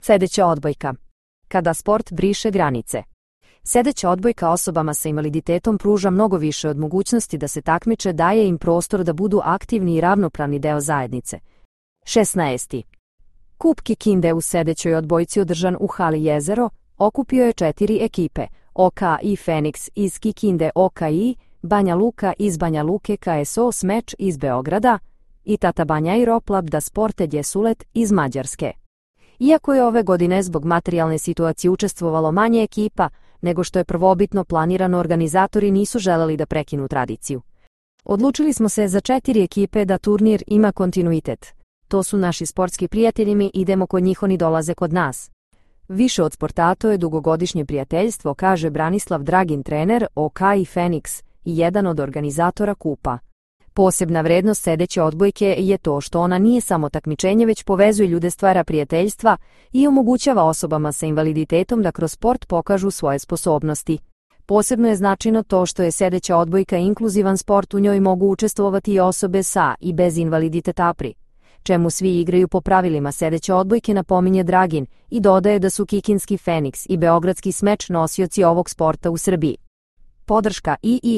Sedeća odbojka. Kada sport briše granice. Sedeća odbojka osobama sa invaliditetom pruža mnogo više od mogućnosti da se takmiče, daje im prostor da budu aktivni i ravnopravni deo zajednice. 16. Kup Kikinde u sedećoj odbojci održan u hali Jezero okupio je 4 ekipe: OKI Feniks iz Kikinde, OKI Banja Luka iz Banja Luke, KSO Smeč iz Beograda i Tata Banja i Roplab da Sporte Gjesulet iz Mađarske. Iako je ove godine zbog materijalne situacije učestvovalo manje ekipa nego što je prvobitno planirano, organizatori nisu želeli da prekinu tradiciju. Odlučili smo se za 4 ekipe da turnir ima kontinuitet. To su naši sportski prijatelji, mi idemo kod njih, oni dolaze kod nas. Više od sporta, to je dugogodišnje prijateljstvo, kaže Branislav Dragin, trener OKI Feniks i jedan od organizatora kupa. Posebna vrednost sedeće odbojke je to što ona nije samo takmičenje, već povezuje ljude, stvara prijateljstva i omogućava osobama sa invaliditetom da kroz sport pokažu svoje sposobnosti. Posebno je značajno to što je sedeća odbojka inkluzivan sport, u njoj mogu učestvovati i osobe sa i bez invaliditeta, pri čemu svi igraju po pravilima sedeće odbojke, napominje Dragin i dodaje da su Kikinski Feniks i Beogradski Smeč nosioci ovog sporta u Srbiji. Podrška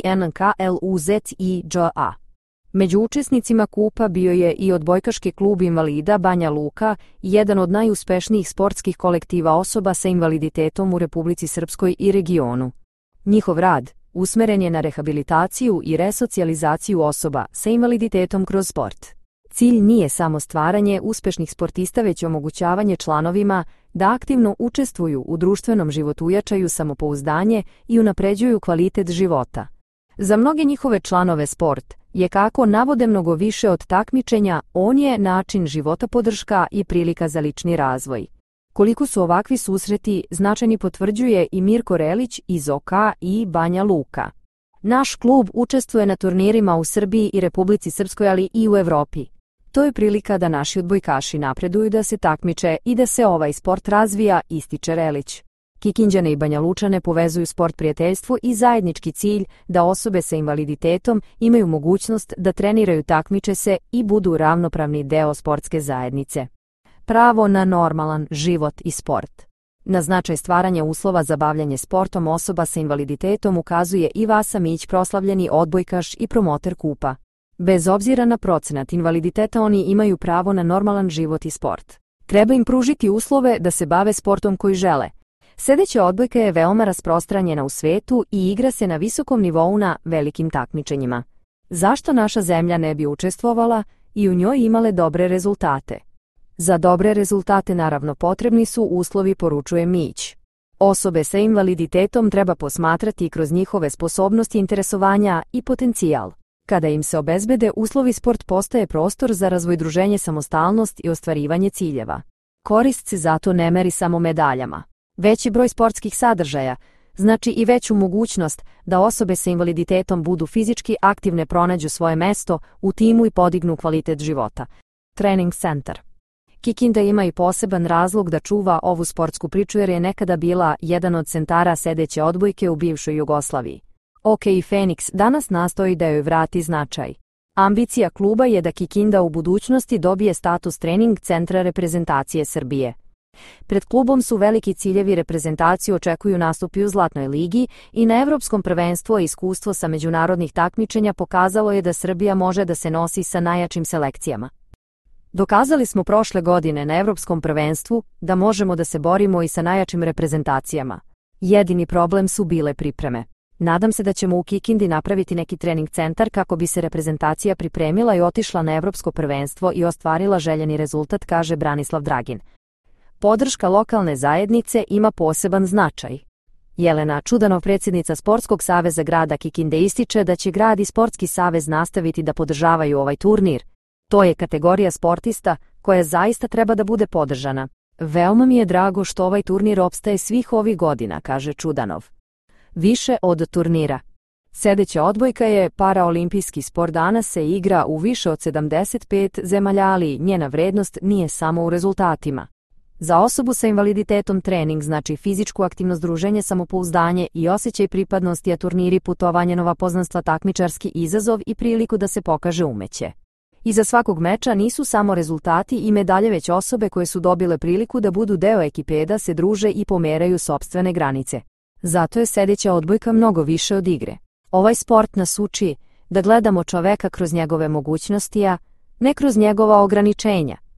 IINKLUZIJA. Među učesnicima kupa bio je i odbojkaški klub invalida Banja Luka, jedan od najuspešnijih sportskih kolektiva osoba sa invaliditetom u Republici Srpskoj i regionu. Njihov rad usmeren je na rehabilitaciju i resocijalizaciju osoba sa invaliditetom kroz sport. Cilj nije samo stvaranje uspešnih sportista, već omogućavanje članovima da aktivno učestvuju u društvenom životu, jačaju samopouzdanje i unapređuju kvalitet života. Za mnoge njihove članove sport je, kako navode, mnogo više od takmičenja, on je način života, podrška i prilika za lični razvoj. Koliko su ovakvi susreti značajni potvrđuje i Mirko Relić iz OKI Banja Luka. Naš klub učestvuje na turnirima u Srbiji i Republici Srpskoj, ali i u Evropi. To je prilika da naši odbojkaši napreduju, da se takmiče i da se ovaj sport razvija, ističe Relić. Kikinđane i Banja Lučane povezuju sport, prijateljstvo i zajednički cilj da osobe sa invaliditetom imaju mogućnost da treniraju, takmiče se i budu ravnopravni deo sportske zajednice. Pravo na normalan život i sport. Na značaj stvaranja uslova za bavljanje sportom osoba sa invaliditetom ukazuje i Vasa Mić, proslavljeni odbojkaš i promoter kupa. Bez obzira na procenat invaliditeta, oni imaju pravo na normalan život i sport. Treba im pružiti uslove da se bave sportom koji žele. Sedeća odbojka je veoma rasprostranjena u svetu i igra se na visokom nivou na velikim takmičenjima. Zašto naša zemlja ne bi učestvovala i u njoj imale dobre rezultate? Za dobre rezultate naravno potrebni su uslovi, poručuje Mić. Osobe sa invaliditetom treba posmatrati kroz njihove sposobnosti, interesovanja i potencijal. Kada im se obezbede uslovi, sport postaje prostor za razvoj, druženje, samostalnost i ostvarivanje ciljeva. Korist se zato ne meri samo medaljama. Veći broj sportskih sadržaja znači i veću mogućnost da osobe sa invaliditetom budu fizički aktivne, pronađu svoje mesto u timu i podignu kvalitet života. Trening centar. Kikinda ima i poseban razlog da čuva ovu sportsku priču, jer je nekada bila jedan od centara sedeće odbojke u bivšoj Jugoslaviji. OKI Feniks danas nastoji da joj vrati značaj. Ambicija kluba je da Kikinda u budućnosti dobije status trening centra reprezentacije Srbije. Pred klubom su veliki ciljevi, reprezentaciju očekuju nastupi u Zlatnoj ligi i na Evropskom prvenstvu, a iskustvo sa međunarodnih takmičenja pokazalo je da Srbija može da se nosi sa najjačim selekcijama. Dokazali smo prošle godine na Evropskom prvenstvu da možemo da se borimo i sa najjačim reprezentacijama. Jedini problem su bile pripreme. Nadam se da ćemo u Kikindi napraviti neki trening centar kako bi se reprezentacija pripremila i otišla na Evropsko prvenstvo i ostvarila željeni rezultat, kaže Branislav Dragin. Podrška lokalne zajednice ima poseban značaj. Jelena Čudanov, predsjednica Sportskog saveza grada Kikinde, ističe da će grad i Sportski savez nastaviti da podržavaju ovaj turnir. To je kategorija sportista koja zaista treba da bude podržana. Veoma mi je drago što ovaj turnir opstaje svih ovih godina, kaže Čudanov. Više od turnira. Sedeća odbojka je paraolimpijski sport, danas se igra u više od 75 zemalja, ali njena vrednost nije samo u rezultatima. Za osobu sa invaliditetom trening znači fizičku aktivnost, druženje, samopouzdanje i osjećaj pripadnosti, a turniri putovanje, nova poznanstva, takmičarski izazov i priliku da se pokaže umeće. Iza svakog meča nisu samo rezultati i medalje već osobe koje su dobile priliku da budu deo ekipe, da se druže i pomeraju sopstvene granice. Zato je sedeća odbojka mnogo više od igre. Ovaj sport nas uči da gledamo čoveka kroz njegove mogućnosti, a ne kroz njegova ograničenja.